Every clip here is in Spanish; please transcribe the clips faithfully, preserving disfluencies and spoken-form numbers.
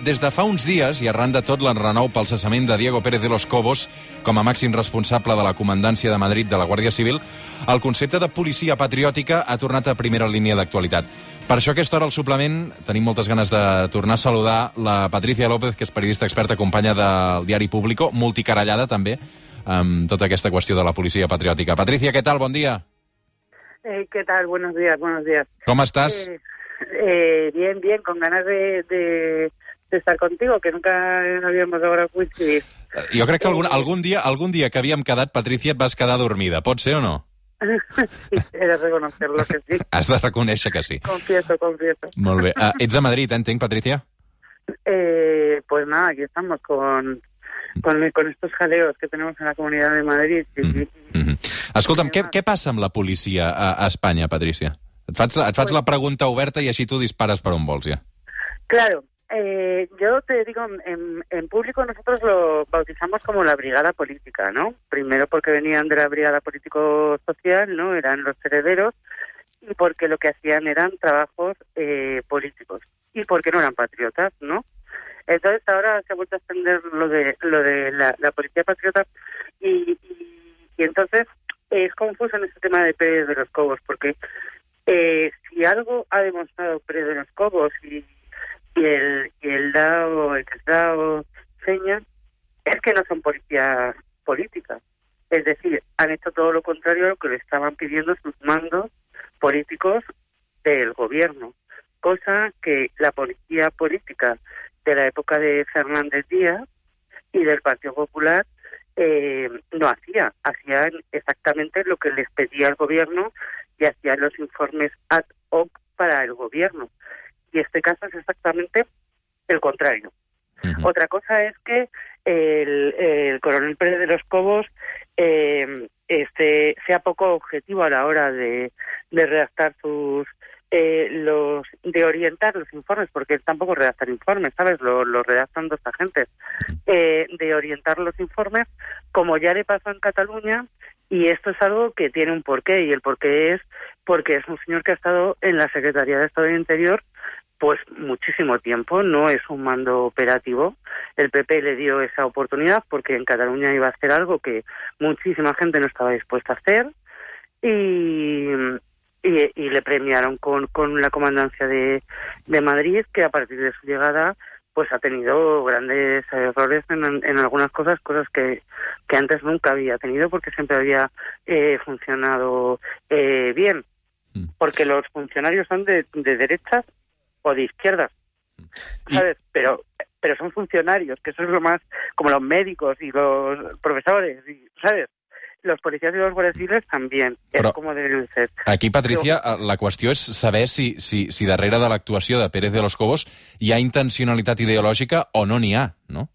des de fa uns dies, i arran de tot l'enrenou pel cessament de Diego Pérez de los Cobos com a màxim responsable de la Comandància de Madrid de la Guàrdia Civil, el concepte de policia patriòtica ha tornat a primera línia d'actualitat. Per això, a aquesta hora, al suplement, tenim moltes ganes de tornar a saludar la Patricia López, que és periodista experta, companya del diari Público, multicarallada també, amb tota aquesta qüestió de la policia patriòtica. Patricia, ¿qué tal? Bon dia. Eh, ¿Qué tal? Buenos días, buenos días. ¿Cómo estás? Eh, eh, bien, bien, con ganas de, de, de estar contigo, que nunca habíamos logrado coincidir. Jo crec que algun, Eh, algun, dia, algun dia que havíem quedat, Patricia, et vas quedar dormida. Pot ser o no? Sí, he de reconocerlo que sí. Has de reconèixer que sí. Confieso, confieso. Molt bé. Uh, ets a Madrid, eh, entenc, Patricia? Eh, pues nada, aquí estamos con, con, con estos jaleos que tenemos en la Comunidad de Madrid. Sí, sí. Mm -hmm. Escolta'm, què, què passa amb la policia a, a Espanya, Patricia? Et faig, et faig la pregunta oberta i així tu dispares per on vols, ja. Claro, eh, yo te digo, en, en público nosotros lo bautizamos como la brigada política, ¿no? Primero porque venían de la brigada político-social, ¿no? Eran los herederos, y porque lo que hacían eran trabajos eh, políticos, y porque no eran patriotas, ¿no? Entonces ahora se ha vuelto a extender lo de lo de la, la policía patriota, y, y, y entonces es confuso en este tema de Pérez de los Cobos, porque eh, si algo ha demostrado Pérez de los Cobos y Y el, y el DAO, el que es DAO, Seña, es que no son policías políticas. Es decir, han hecho todo lo contrario a lo que le estaban pidiendo sus mandos políticos del gobierno. Cosa que la policía política de la época de Fernández Díaz y del Partido Popular eh, no hacía. Hacían exactamente lo que les pedía el gobierno y hacían los informes ad hoc para el gobierno. Y este caso es exactamente el contrario. Uh-huh. Otra cosa es que el, el coronel Pérez de los Cobos eh, este, sea poco objetivo a la hora de, de redactar sus eh, los de orientar los informes, porque él tampoco redacta informes, ¿sabes? Lo, lo redactan dos agentes. Eh, de orientar los informes, como ya le pasó en Cataluña, y esto es algo que tiene un porqué, y el porqué es porque es un señor que ha estado en la Secretaría de Estado del Interior pues muchísimo tiempo, no es un mando operativo. El P P le dio esa oportunidad porque en Cataluña iba a hacer algo que muchísima gente no estaba dispuesta a hacer, y, y, y le premiaron con, con la comandancia de, de Madrid, que a partir de su llegada pues ha tenido grandes errores en, en algunas cosas, cosas que, que antes nunca había tenido, porque siempre había eh, funcionado eh, bien, porque los funcionarios son de, de derechas o de izquierdas, ¿sabes? Y... Pero pero son funcionarios, que eso es lo más, como los médicos y los profesores, y, ¿sabes? Los policías y los guàrdies civils también, Però és com deben ser. Aquí, Patricia, la qüestió és saber si, si, si darrere de l'actuació de Pérez de los Cobos hi ha intencionalitat ideològica o no n'hi ha, ¿no?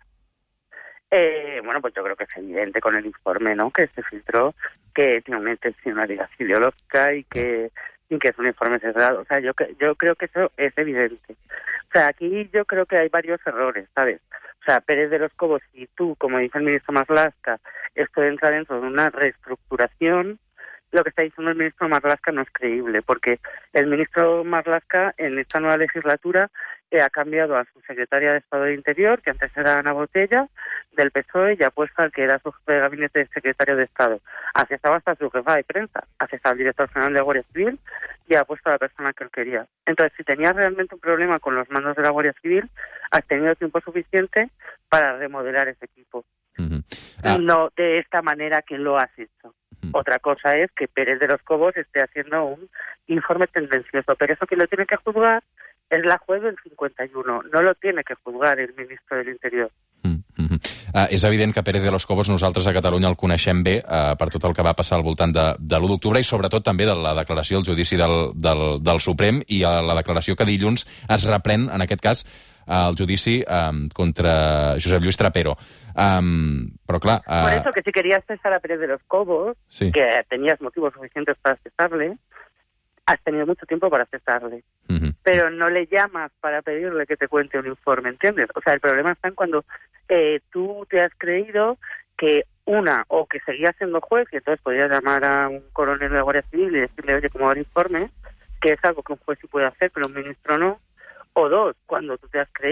Eh, bueno, pues yo creo que es evidente con el informe, ¿no?, que se filtró, que tiene una intencionalidad ideológica y que y que es un informe sesgado. O sea, yo yo creo que eso es evidente. O sea, aquí yo creo que hay varios errores, ¿sabes? O sea, Pérez de los Cobos y tú, como dice el ministro Marlaska, esto entra dentro de una reestructuración. Lo que está diciendo el ministro Marlaska no es creíble, porque el ministro Marlaska en esta nueva legislatura eh, ha cambiado a su secretaria de Estado de Interior, que antes era Ana Botella, del P S O E, y ha puesto al que era su jefe de gabinete de secretario de Estado. Así estaba hasta su jefa de prensa, así estaba el director general de la Guardia Civil, y ha puesto a la persona que él quería. Entonces, si tenías realmente un problema con los mandos de la Guardia Civil, has tenido tiempo suficiente para remodelar ese equipo. Uh-huh. Ah. No de esta manera que lo has hecho. Uh-huh. Otra cosa es que Pérez de los Cobos esté haciendo un informe tendencioso, pero eso que lo tiene que juzgar és la juez del cinquanta y uno, no lo tiene que juzgar el ministro del Interior. Mm-hmm. Uh, és evident que Pérez de los Cobos nosaltres a Catalunya el coneixem bé uh, per tot el que va passar al voltant de, de l'u d'octubre i sobretot també de la declaració del judici del, del, del Suprem i uh, la declaració que dilluns es reprèn, en aquest cas, uh, el judici um, contra Josep Lluís Trapero. Um, però clar... Uh... Por eso que si querías cesar a Pérez de los Cobos, sí, que tenías motivos suficientes para cesarle, has tenido mucho tiempo para cesarle. Uh-huh. Pero no le llamas para pedirle que te cuente un informe, ¿entiendes? O sea, el problema está en cuando eh, tú te has creído que una, o que seguías siendo juez, y entonces podías llamar a un coronel de la Guardia Civil y decirle, oye, ¿cómo va el informe? Que es algo que un juez sí puede hacer, pero un ministro no. O dos, cuando tú te has creído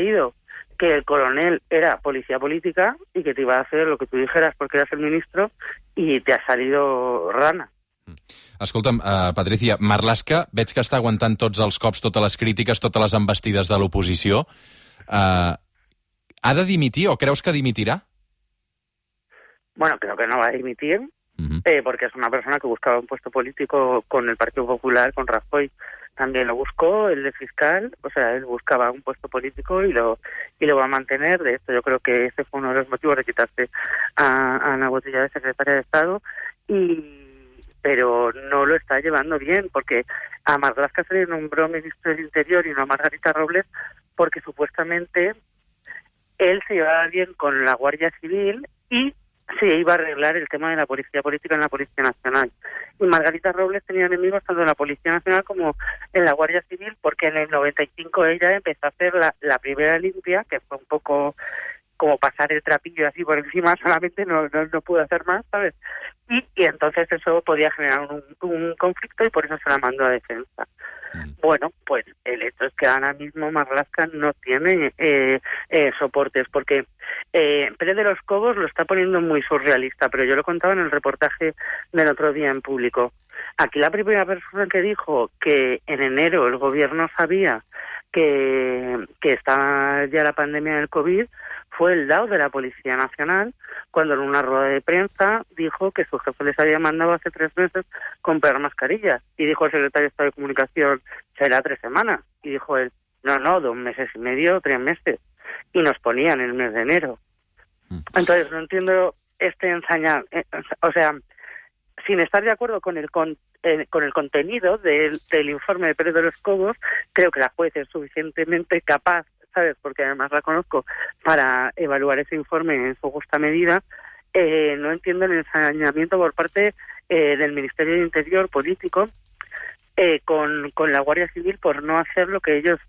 que el coronel era policía política y que te iba a hacer lo que tú dijeras porque eras el ministro y te ha salido rana. Escolta'm, uh, Patricia, Marlaska, veig que està aguantant tots els cops, totes les crítiques, totes les embestides de l'oposició. Uh, ¿Ha de dimitir o creus que dimitirà? Bueno, creo que no va a dimitir, Uh-huh. eh, porque es una persona que buscaba un puesto político con el Partido Popular, con Rajoy. También lo buscó, el de fiscal, o sea, él buscaba un puesto político y lo y lo va a mantener. De hecho, yo creo que ese fue uno de los motivos de quitarse a, a Ana Botella de secretaria de Estado, y pero no lo está llevando bien, porque a Marlaska se le nombró ministro del Interior y no a Margarita Robles, porque supuestamente él se llevaba bien con la Guardia Civil y se iba a arreglar el tema de la policía política en la Policía Nacional. Y Margarita Robles tenía enemigos tanto en la Policía Nacional como en la Guardia Civil, porque en el noventa y cinco ella empezó a hacer la, la primera limpia, que fue un poco como pasar el trapillo así por encima, solamente no, no, no pudo hacer más, ¿sabes? Y, y entonces eso podía generar un, un conflicto y por eso se la mandó a defensa. Mm. Bueno, pues el hecho es que ahora mismo Marlaska no tiene eh, eh, soportes, porque eh, Pérez de los Cobos lo está poniendo muy surrealista, pero yo lo contaba en el reportaje del otro día en Público. Aquí la primera persona que dijo que en enero el gobierno sabía que, que estaba ya la pandemia del COVID fue el D A O de la Policía Nacional, cuando en una rueda de prensa dijo que su jefe les había mandado hace tres meses comprar mascarillas. Y dijo el secretario de Estado de Comunicación, será tres semanas. Y dijo él, no, no, dos meses y medio, tres meses. Y nos ponían el mes de enero. Entonces no entiendo este ensañar, eh, o sea, sin estar de acuerdo con el con, eh, con el contenido del, del informe de Pérez de los Cobos, creo que la juez es suficientemente capaz, ¿sabes? Porque además la conozco, para evaluar ese informe en su justa medida. Eh, no entiendo el ensañamiento por parte eh, del Ministerio de Interior político eh, con, con la Guardia Civil por no hacer lo que ellos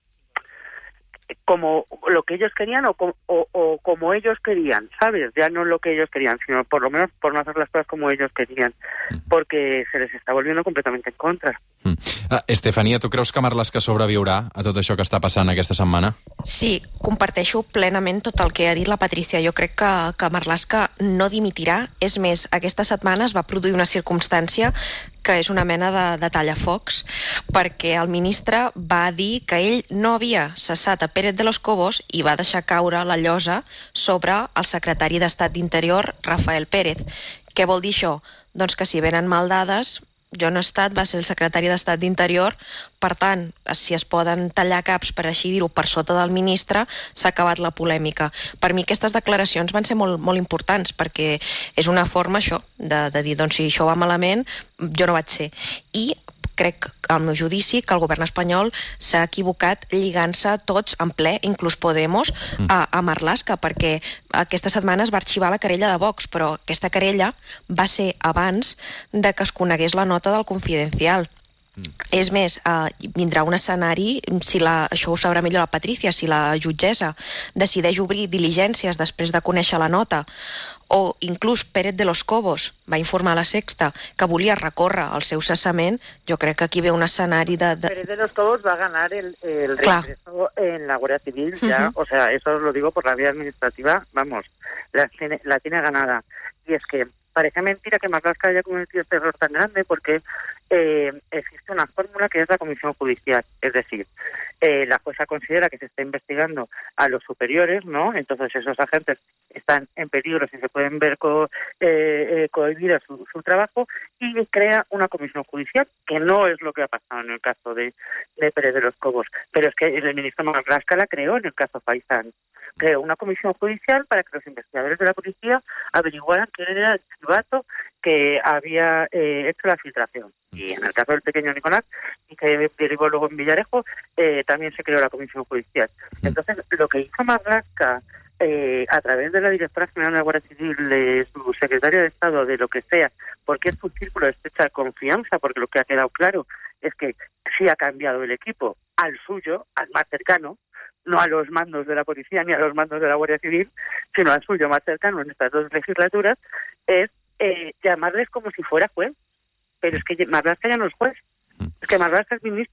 como lo que ellos querían o, o, o como ellos querían, ¿sabes? Ya no lo que ellos querían, sino por lo menos por no hacer las cosas como ellos querían, porque se les està volviendo completamente en contra. Mm. Uh, Estefania, tu creus que Marlaska sobreviurà a tot això que està passant aquesta setmana? Sí, comparteixo plenament tot el que ha dit la Patricia. Jo crec que, que Marlaska no dimitirà. És més, aquesta setmana es va produir una circumstància que és una mena de, de tallafocs, perquè el ministre va dir que ell no havia cessat a Pérez de los Cobos i va deixar caure la llosa sobre el secretari d'Estat d'Interior, Rafael Pérez. Què vol dir això? Doncs que si venen mal dades, jo no he estat, va ser el secretari d'Estat d'Interior, per tant, si es poden tallar caps, per així dir-ho, per sota del ministre, s'ha acabat la polèmica. Per mi aquestes declaracions van ser molt, molt importants, perquè és una forma, això, de, de dir, doncs si això va malament, jo no vaig ser. I crec, al meu judici, que el govern espanyol s'ha equivocat lligant-se tots en ple, inclús Podemos, a, a Marlaska, perquè aquesta setmana es va arxivar la querella de Vox, però aquesta querella va ser abans de que es conegués la nota del Confidencial. Mm. És més, eh, vindrà un escenari, si la, això ho sabrà millor la Patricia, si la jutgessa decideix obrir diligències després de conèixer la nota, o inclús Pérez de los Cobos va informar a la Sexta que volia recórrer el seu cessament, jo crec que aquí ve un escenari de... de... Pérez de los Cobos va a ganar el, el regreso en la Guardia Civil, ya, uh-huh. O sea, eso os lo digo por la vía administrativa, vamos, la tiene, la tiene ganada. Y es que parece mentira que Marlaska haya cometido este error tan grande porque eh, existe una fórmula que es la comisión judicial, es decir, eh, la jueza considera que se está investigando a los superiores, ¿no? Entonces esos agentes están en peligro si se pueden ver co, eh, eh, cohibidos su, su trabajo y crea una comisión judicial, que no es lo que ha pasado en el caso de, de Pérez de los Cobos, pero es que el ministro Marlaska la creó en el caso Faisán. Creó una comisión judicial para que los investigadores de la policía averiguaran quién era el chivato que había eh, hecho la filtración. Y en el caso del pequeño Nicolás, y que derivó luego en Villarejo, eh, también se creó la comisión judicial. Entonces, lo que hizo Marlaska eh, a través de la directora general de la Guardia Civil, de su secretario de Estado, de lo que sea, porque es un círculo de estrecha confianza, porque lo que ha quedado claro es que sí ha cambiado el equipo al suyo, al más cercano, no a los mandos de la policía ni a los mandos de la Guardia Civil, sino al suyo más cercano en estas dos legislaturas, es eh, llamarles como si fuera juez. Pero es que Marlaska ya no es juez, es que Marlaska es ministro.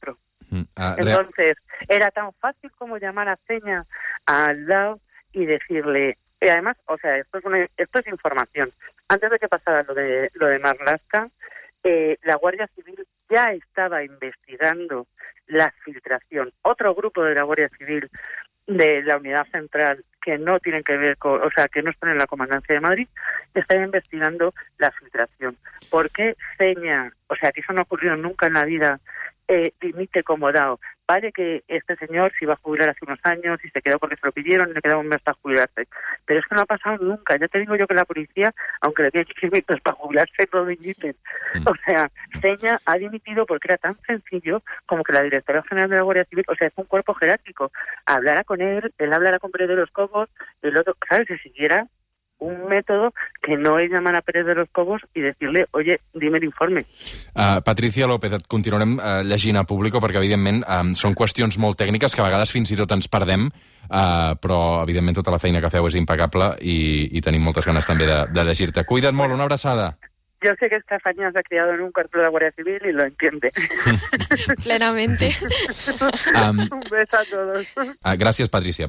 Mm, uh, Entonces, era tan fácil como llamar a Seña al lado y decirle, y además, o sea, esto es, una, esto es información. Antes de que pasara lo de, lo de Marlaska, eh, la Guardia Civil ya estaba investigando la filtración. Otro grupo de la Guardia Civil de la Unidad Central, que no tienen que ver con, o sea, que no están en la Comandancia de Madrid, está investigando la filtración. ¿Por qué Seña, o sea, que eso no ha ocurrido nunca en la vida, eh, dimite como dado? Vale que este señor se iba a jubilar hace unos años y se quedó porque se lo pidieron y le quedaba un mes para jubilarse. Pero es que no ha pasado nunca. Ya te digo yo que la policía, aunque le queden quince minutos para jubilarse, no dimiten. Mm. O sea, Seña ha dimitido porque era tan sencillo como que la directora general de la Guardia Civil, o sea, es un cuerpo jerárquico, hablara con él, él hablara con Pérez de los Cobos, el otro, ¿sabes? Si siguiera un método que no és llamar a Pérez de los Cobos i dir-li, oye, dime l'informe. Uh, Patricia López, et continuarem uh, llegint a Público, perquè, evidentment, um, són qüestions molt tècniques que a vegades fins i tot ens perdem, uh, però, evidentment, tota la feina que feu és impecable i, i tenim moltes ganes també de, de llegir-te. Cuida't molt, una abraçada. Yo sé que esta faña se ha criado en un cuartel de la Guardia Civil y lo entiende. Plenamente. Um, un beso a todos. Uh, gràcies, Patricia.